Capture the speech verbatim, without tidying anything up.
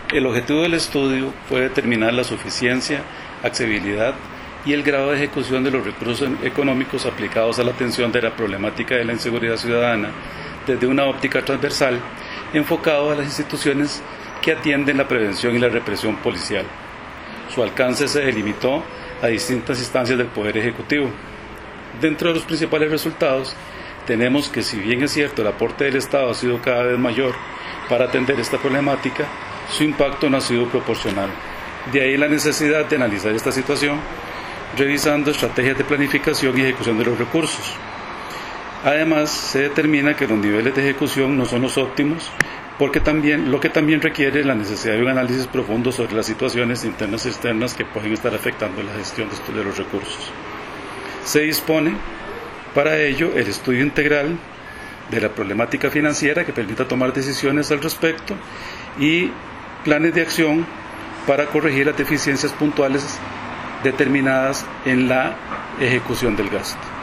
El objetivo del estudio fue determinar la suficiencia, accesibilidad y el grado de ejecución de los recursos económicos aplicados a la atención de la problemática de la inseguridad ciudadana desde una óptica transversal, enfocado a las instituciones que atienden la prevención y la represión policial. Su alcance se delimitó a distintas instancias del Poder Ejecutivo. Dentro de los principales resultados, tenemos que, si bien es cierto el aporte del Estado ha sido cada vez mayor para atender esta problemática, su impacto no ha sido proporcional. De ahí la necesidad de analizar esta situación, revisando estrategias de planificación y ejecución de los recursos. Además, se determina que los niveles de ejecución no son los óptimos, porque también, lo que también requiere la necesidad de un análisis profundo sobre las situaciones internas y externas que pueden estar afectando la gestión de los recursos. Se dispone para ello el estudio integral de la problemática financiera que permita tomar decisiones al respecto y planes de acción para corregir las deficiencias puntuales determinadas en la ejecución del gasto.